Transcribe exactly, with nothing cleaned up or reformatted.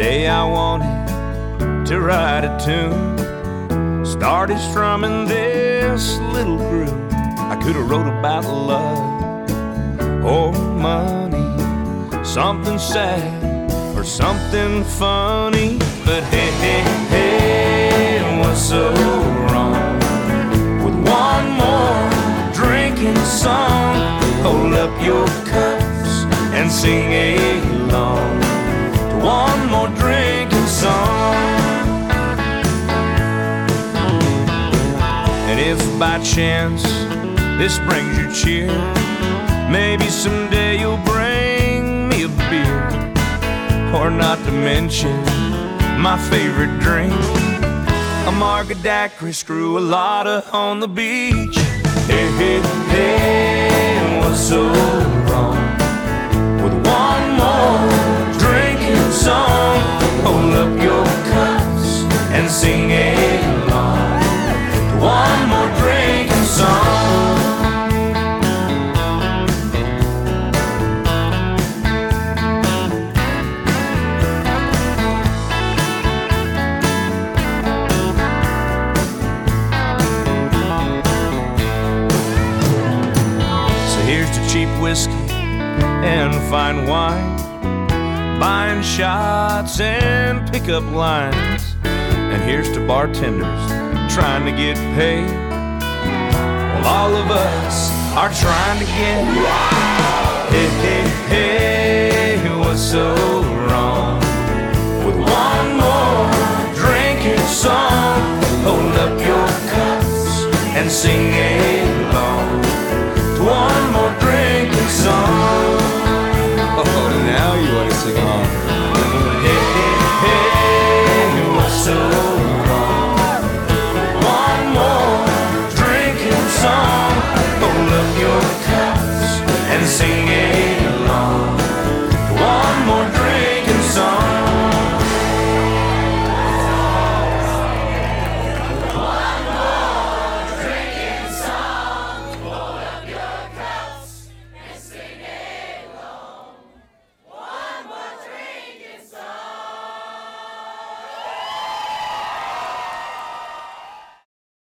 day I wanted to write a tune, started strumming this little groove. I could have wrote about love or money, something sad or something funny. But hey, hey, hey, what's so wrong with one more drinking song? Hold up your cups and sing along to one more drinking song. And if by chance this brings you cheer, maybe someday you'll bring me a beer. Or not to mention my favorite drink, a margadacry, screw a lotta on the beach. Hey, hey, hey, what's so wrong with one more drinking song? Hold up your cups and sing along to one more drinking song. Cheap whiskey and fine wine, buying shots and pickup lines. And here's to bartenders trying to get paid, well, all of us are trying to get. Hey, hey, hey, what's so wrong with one more drinking song? Hold up your cups and sing a